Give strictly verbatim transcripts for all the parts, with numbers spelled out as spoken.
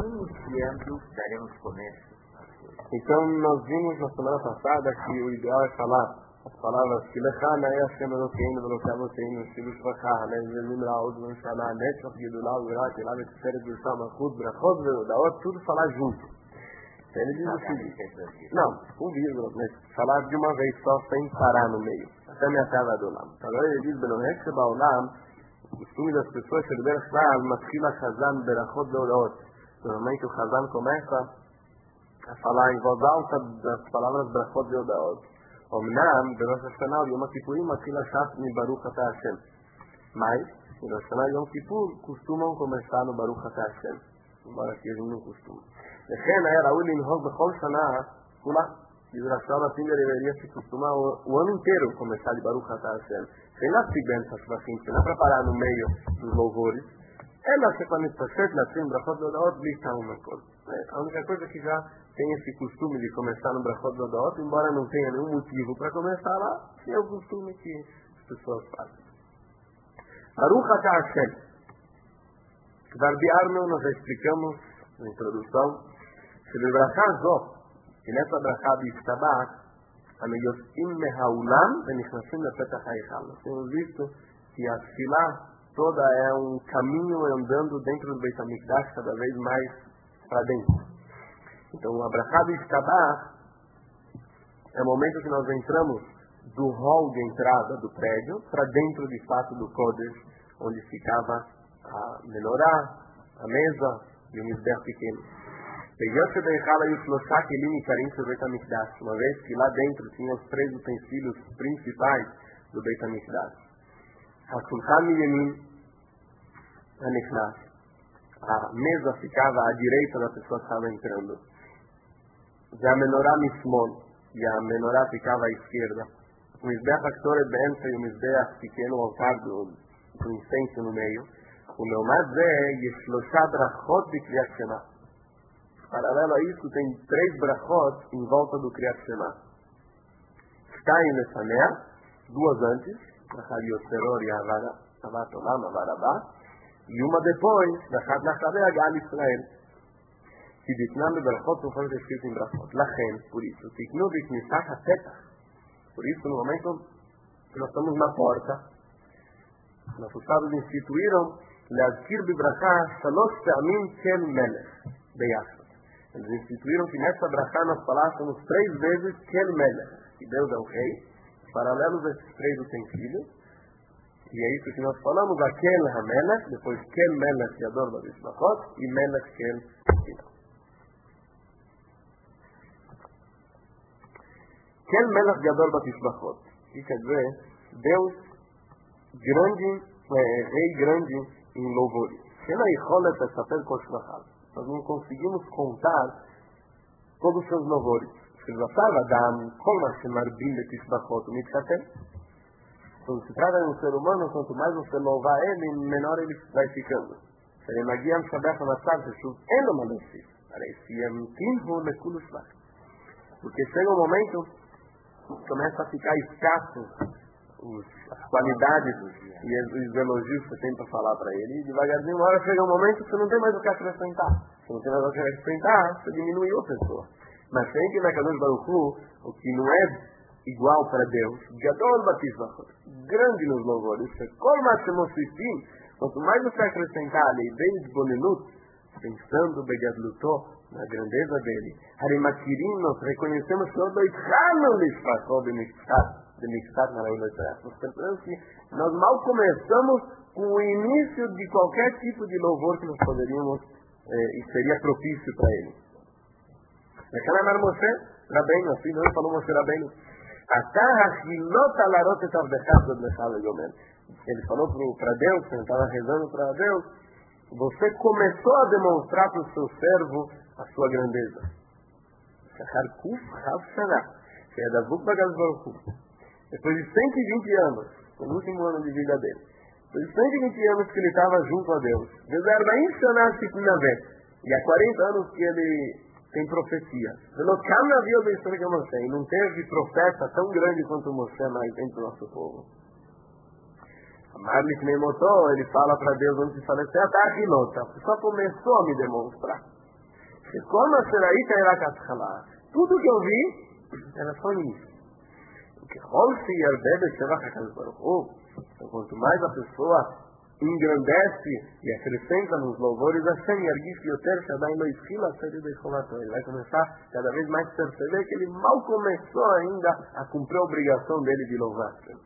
iniciando, daremos começo. Então, nós vimos na semana passada que o ideal é falar as palavras que lechana é a chama do reino, do local do reino, do filho shvachah, né? Lembra a outra mencionar, netzach, yedulá, virat, elá, etcétera, do malchut, brachot, da tudo falar junto. Então, ele diz o seguinte, não, um vírgula, mas falar de uma vez só, sem parar no meio. Até me acaba do lado. Agora ele diz, Benohet Shebaolam, o costume das pessoas, que ele fala, Matchila Chazan, Berachot, Beoraot. Normalmente o Chazan começa a falar em voz alta das palavras Berachot, Beoraot. Omnam, בראש השנה ויום הכיפורים מתחיל הש"ס מברוך אתה השם. Mas, בראש השנה ויום כיפור costumam começar no ברוך אתה השם. embora aqui a gente não costuma. לכן היה ראוי לנהוג בכל שנה כולה. בדרשה assim deveria se costumar o ano inteiro começar de ברוך אתה השם. sem להפסיק באמצע שבחים, sem preparar no meio dos louvores. אלא שכבר מתפשט להתחיל ברכות והודעות בלי טעם הכל. A única coisa que já tem esse costume de começar no Brachot Dodot, embora não tenha nenhum motivo para começar lá, é o costume que as pessoas fazem. Baruch Atah Hashem. Barbiarno, nós já explicamos na introdução, se o Brachá Zó, e nessa Brachá de Ishtabach, Ameyosim Mehaulam, Venichnasim Lepetach HaEchal. Nós temos visto que a Tfilá toda é um caminho andando dentro do Beit HaMikdash, cada vez mais para dentro. Então, o abraçado Ishtabach é o momento que nós entramos do hall de entrada do prédio para dentro, de fato, do Kodesh, onde ficava a menorá, a mesa e o misber pequeno. Uma vez que lá dentro tinha os três utensílios principais do Beit HaMikdash. HaShulchan Miyamin HaNechnas. A mesa ficava à direita da pessoa que estava entrando. Já a menorá mismol, e a menorá ficava à esquerda. O misbeach haktoret be'emtza e o misbeach pequeno, o altar do, do incenso no meio. O leomad zeh yeshlosha brachot de Kriyat Shema. Paralelo a isso, tem três brachot em volta do Kriyat Shema. Shtaim lefanea, duas antes, brachad yotzeror e avat olam, avar abá. E uma depois, brachad nachaveh gal Israel. que Ditnam e Berachot são formas escritas em Berachot. Lachem, por isso. Tiknu Bitnisach HaPetach. Por isso, no momento que nós estamos na porta, nossos sábios instituíram Leazkir Bibrachá Shalosh Pe'amim Kel Melech Beyachot. Eles instituíram que nessa brachá nós falássemos três vezes Kel Melech, que Deus é o rei, paralelos a esses três utensílios. E é isso que nós falamos, Akel HaMelech, depois Kel Melech Yador Babishbachot e Melech Kel Final. Kel Melech Yador Babishbachot. O que quer dizer? Deus grande, é, rei grande em louvores. Nós não conseguimos contar todos os seus louvores. Quando se trata de um ser humano, quanto mais você louvar ele, menor ele vai ficando. Porque chega um momento que começa a ficar escasso os, as qualidades e os elogios que você tem para falar para ele. E devagarzinho, uma hora chega um momento que você não tem mais o que acrescentar. Se não tem mais o que acrescentar, você diminuiu a pessoa. Mas sempre na Kadosh Baruch Hu, o que não é igual para Deus, Gadol Batishbachot, grande nos louvores, quanto mais você acrescentar ali, bem desbolenut, pensando Begadlutó, na grandeza dele, Harimakirim, nós reconhecemos que nós mal começamos com o início de qualquer tipo de louvor que nós poderíamos eh, e seria propício para ele. Naquela era Moshe Rabbeinu, assim não falou Moshe Rabbeinu. Ele falou para Deus, ele estava rezando para Deus, você começou a demonstrar para o seu servo a sua grandeza. Depois de cento e vinte anos, no último ano de vida dele, depois de cento e vinte anos que ele estava junto a Deus, e há quarenta anos que ele tem profecia. E não teve profeta tão grande quanto Moshe mais entre o nosso povo. Amar-lhe que nem motor, ele fala para Deus antes de falecer, você só começou a me demonstrar. Como a Seraíta era Katchalá. Tudo que eu vi era só isso. Porque Holse e Arbebe Shevach HaKadosh Baruch Hu. Então, quanto mais a pessoa engrandece e acrescenta nos louvores a Hashem e Argif Yoter Shaddai Lo Isfila Sede de Cholato. Ele vai começar cada vez mais a perceber que ele mal começou ainda a cumprir a obrigação dele de louvar Hashem.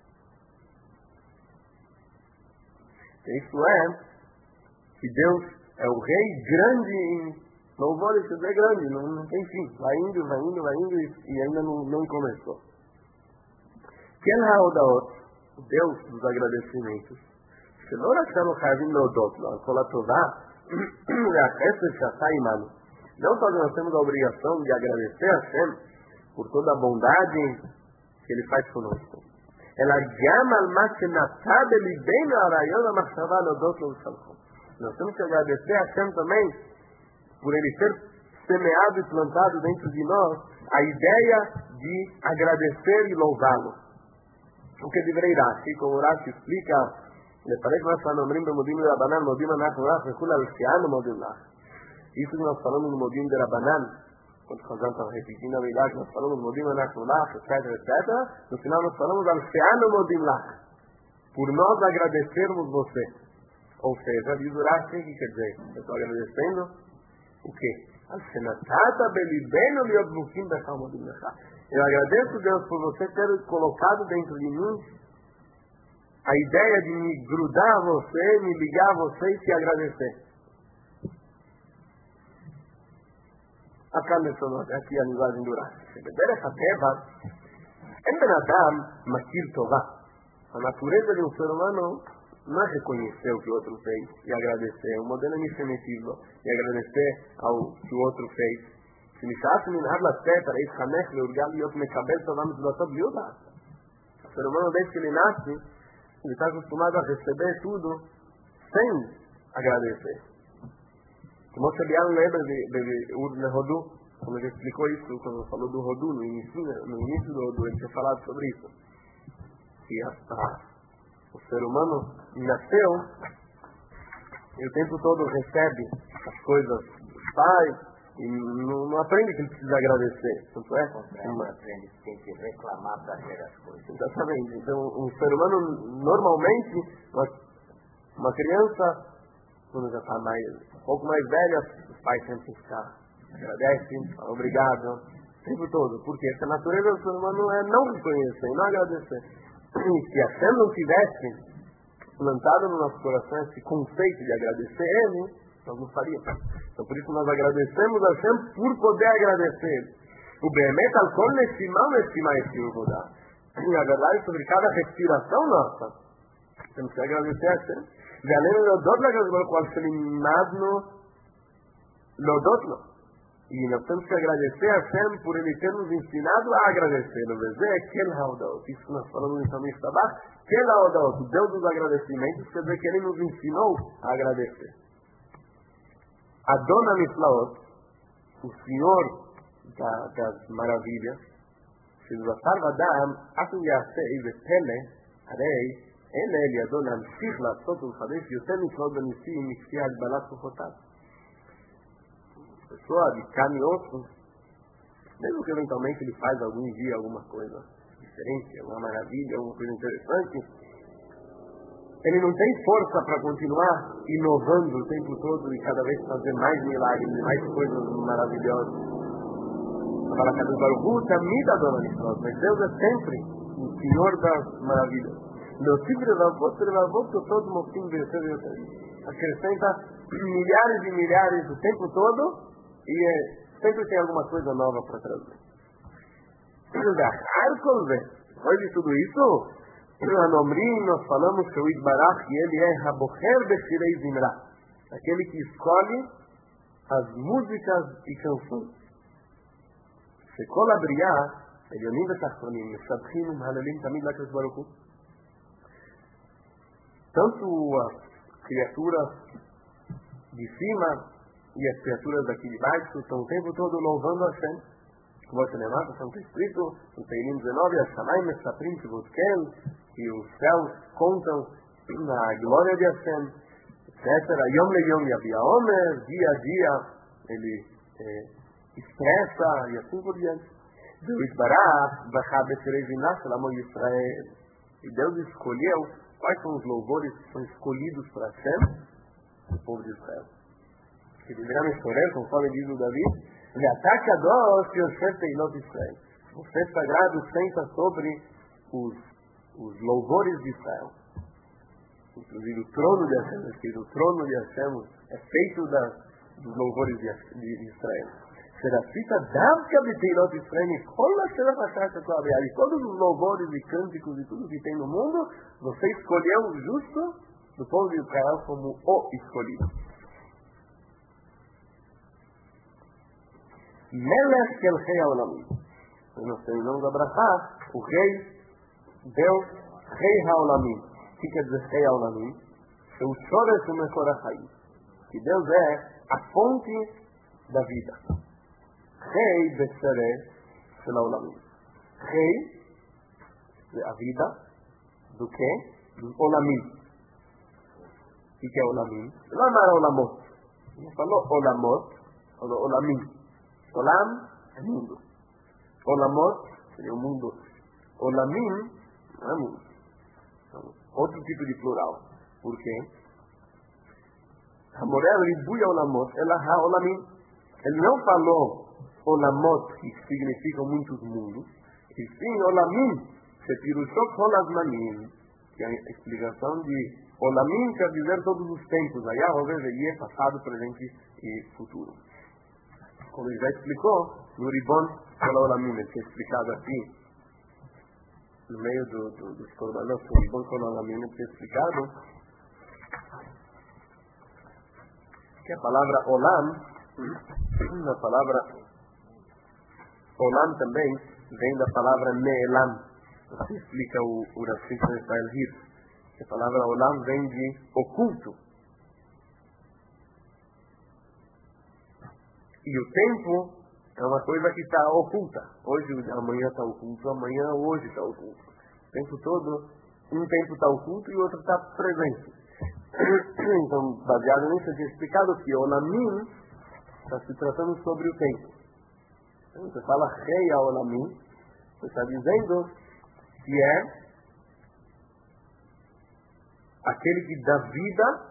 Isso é que Deus é o rei grande em louvores, quer dizer grande, não, não tem fim. Vai indo, vai indo, vai indo e, e ainda não, não começou. Ken Haodaot, Deus dos agradecimentos. שלא רק שאנו חייבים להודות לו על כל הטובה, והחסד שעשה עמנו. Não só nós temos a obrigação de agradecer a Hashem por toda a bondade que Ele faz conosco. אלא גם על מה שנטע בליבנו הרעיון המחשבה להודות לו ולשבחו. Nós temos que agradecer a Hashem também por Ele ter semeado e plantado dentro de nós a ideia de agradecer e louvá-lo. O que deveria, assim como o Rashi explica, לפרק מה שאנו אומרים במודים לרבנן, מודים אנחנו לך וכולה לשיענו מודים לך. Isso que nós falamos no modim de Rabanan, quando Chazan estava repetindo a verdade, nós falamos no modim אנחנו לך, etc, etcétera. No final nós falamos al שיענו modim לך. Por nós agradecermos você. Ou seja, diz o Rashi, o que quer dizer? Eu estou agradecendo o quê? Al senatata belibeno liot bukim bechal modim lecha. Eu agradeço, Deus, por você ter colocado dentro de mim a ideia de me grudar a você, me ligar a você e te agradecer. Aqui a linguagem do Rashi. בדרך הטבע, אין בן אדם מכיר טובה. A natureza de um ser humano não é reconhecer o que o outro fez e agradecer. O modelo é infinitivo e agradecer ao que o outro fez. Se me chasse me narra a teta, é isso, leurgal e outro me cabelo, só vamos do seu viúva. O ser humano, desde que ele nasce, ele está acostumado a receber tudo sem agradecer. Como você bem lembra de Ur Lehodu, como ele explicou isso quando falou do Hodu, no início, no início do Hodu, ele tinha falado sobre isso. Que a, a, o ser humano nasceu e o tempo todo recebe as coisas dos pais, e não, não aprende que ele precisa agradecer. Tanto é? Não aprende, tem que reclamar para ter as coisas. Exatamente. Então, um ser humano, normalmente, uma, uma criança, quando já está mais, um pouco mais velha, os pais sempre ficam, agradecem, falam obrigado, o tempo todo. Porque essa natureza do ser humano é não reconhecer, não agradecer. E se a Hashem não tivesse plantado no nosso coração esse conceito de agradecer Ele, nós não faríamos. Então por isso nós agradecemos a Hashem por poder agradecer. O Behemet al kol neshima neshima esse Vodá. E a verdade sobre cada respiração nossa, temos que agradecer a Hashem. ועלינו להודות לקדוש ברוך הוא על שלימדנו להודות לו. E nós temos que agradecer a Hashem por Ele ter nos ensinado a agradecer. No Vezé é Kel Haodaot. Isso que nós falamos em Samir Tabach. Kel Haodaot, o Deus dos agradecimentos, quer dizer que Ele nos ensinou a agradecer. Adon HaNiflaot, o Senhor da, das maravilhas, שבבשר ודם, אף אם יעשה איזה פלא, הרי אין לאל ידו להמשיך לעשות ולחדש יותר נפלאות בניסים מכפי הגבלת כוחותיו. Pessoa de carne e osso, mesmo que eventualmente ele faz algum dia alguma coisa diferente, alguma maravilha, alguma coisa interessante, ele não tem força para continuar inovando o tempo todo e cada vez fazer mais milagres e mais coisas maravilhosas. Para cada Baruch também da dona de nós, mas Deus é sempre o Senhor das maravilhas. Meu tigre da voz, ele vai voltar todo o fim de Deus. Acrescenta milhares e milhares o tempo todo e é, sempre tem alguma coisa nova para trazer. Depois de tudo isso, Anomrim, nós falamos que o Idbarach, ele é Habocher Beshirei Zimra, aquele que escolhe as músicas e canções. Shekol Abriah, Elionim Betachronim, Meshabchim Halelim Tamid Lakdosh Baruch Hu. Tanto as criaturas de cima e as criaturas daqui de baixo estão o tempo todo louvando a Hashem. Como você lembra, está escrito no Teilim dezenove, Hashanai Mesaprim Kivutkel, que os céus contam a glória de Hashem, etcétera. Yom le Yom Yavia Omer, dia a dia, ele é, expressa e assim por diante. Deus bará, bará beterevinah, Amo Israel. E Deus escolheu quais são os louvores que são escolhidos para Hashem, o povo de Israel. Que deverá escolher, conforme diz o Davi, ele ataca a Deus e Yosef Teilot Israel. O ser sagrado senta sobre os, os louvores de Israel. Inclusive o trono de Hashem, o trono de Hashem é feito da, dos louvores de, de, de Israel. Serafita Davka B'Teilot Israel, e todos os louvores e cânticos e tudo que tem no mundo, você escolheu o justo do povo de Israel como o escolhido. Melech Kel Rei Haolamim. Nós terminamos abraçar o rei, Deus, Rei Haolamim. O que quer dizer Rei Haolamim? O Shoresh Umekor HaChaim. Que Deus é a fonte da vida. Rei Betzere Shel Haolamim. Rei, a vida, do que? Do Olamim. O que é Olamim? Não é Olamot. Não falou Olamot, falou Olamim. Olam é mundo. Olamot seria o mundo. Olamim não é mundo. Então, outro tipo de plural. Por quê? Hamorel ribuya olamot, ela ha olamim. Ele não falou olamot, que significam muitos mundos, e sim olamim, se pirushot olasmanim, que é a explicação de olamim quer dizer todos os tempos, aí a Rovê, passado, presente e futuro. Como ele já explicou, no Ribon Kol Olamim, ele tinha explicado aqui, no meio do, do, dos Korbanot, no Ribon Kol Olamim, ele tinha explicado que a palavra Olam, a palavra Olam também vem da palavra Ne'elam. Você explica o, o Rafik de Israel Hirsch. A palavra Olam vem de oculto. E o tempo é uma coisa que está oculta. Hoje, amanhã está oculto, amanhã, hoje está oculto. O tempo todo, um tempo está oculto e o outro está presente. Então, baseado nisso, eu tinha explicado que Olamim está se tratando sobre o tempo. Então, você fala Rei Olamim, você está dizendo que é aquele que dá vida.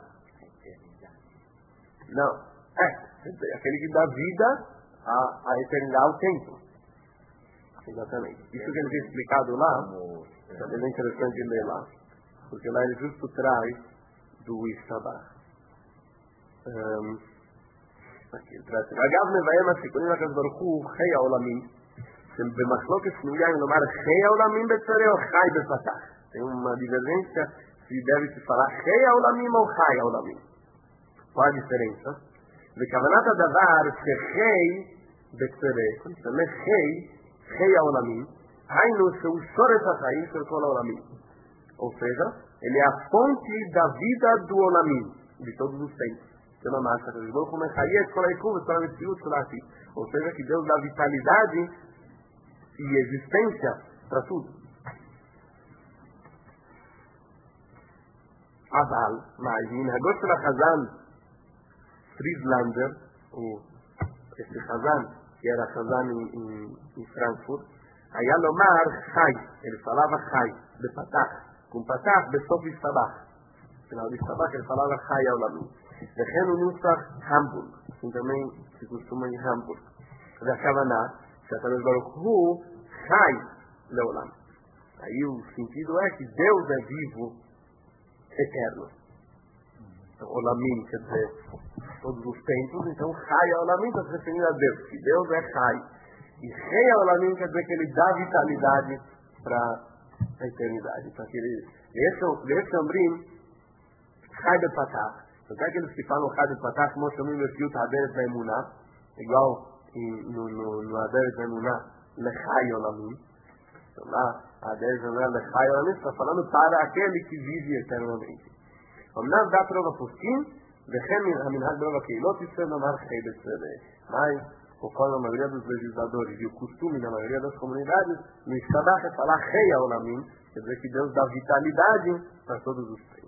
Não, é. Aquele que dá vida à, à eternidade, ao tempo. Exatamente. Isso que ele tem explicado lá, é interessante ler lá. Porque lá ele justo traz do Ishabah. Um, aqui ele traz. Agav Nevaem HaSikonim HaKadosh Baruch Hu Chei HaOlamim. במחלוקת סנויה אם לומר Chei HaOlamim בצרי או Chai בפתח. Tem uma divergência se deve se falar Chei HaOlamim ou Chai HaOlamim. Qual a diferença? וכוונת הדבר שחי בצרה, זאת חי, חי העולמים, היינו שהוא שורש החיים של כל העולמים. Ou seja, ele é a fonte da vida do olamim, de todos os tempos. Que não marca, que Deus começa a ir com a ecúvia, com a ecúvia, com a ecúvia. Ou seja, que Deus dá vitalidade e existência para tudo. Aval, mas, em negócio da Hazan, Frieslander, o, esse Hazan, que era Hazan em, em, em Frankfurt, היה לומר חי, ele falava חי, בפתח, com פתח בסוף הסתבח. Final de Istabach, ele falava חי העולמי. וכן הוא נוסח המבורג, assim também se costuma em Hamburg. והכוונה, שהקדוש ברוך הוא חי לעולם. Aí o sentido é que Deus é vivo, eterno. Olamim, quer dizer, todos os tempos, então Chai Olamim está se referindo a Deus, que Deus é Chai. E Rei Olamim quer dizer que ele dá vitalidade para a eternidade. Para que ele, esse Ambrim, Chai de Patach. Então é aqueles que falam Chai de Patach, como chamam o Yot Haderet Vaimunah, igual no, no, no Haderet Vaimunah, Lechai Olamim. Então lá, Haderet Vaimunah, Lechai Olamim, está falando para aquele que vive eternamente. אמנם דת רוב הפוסקים, וכן המנהג ברוב הקהילות ישראל לומר חי בצרה. Mas, conforme a maioria dos legisladores e o costume da maioria das comunidades, no Ishabach é falar Rei Haolamim, quer dizer que Deus dá vitalidade para todos os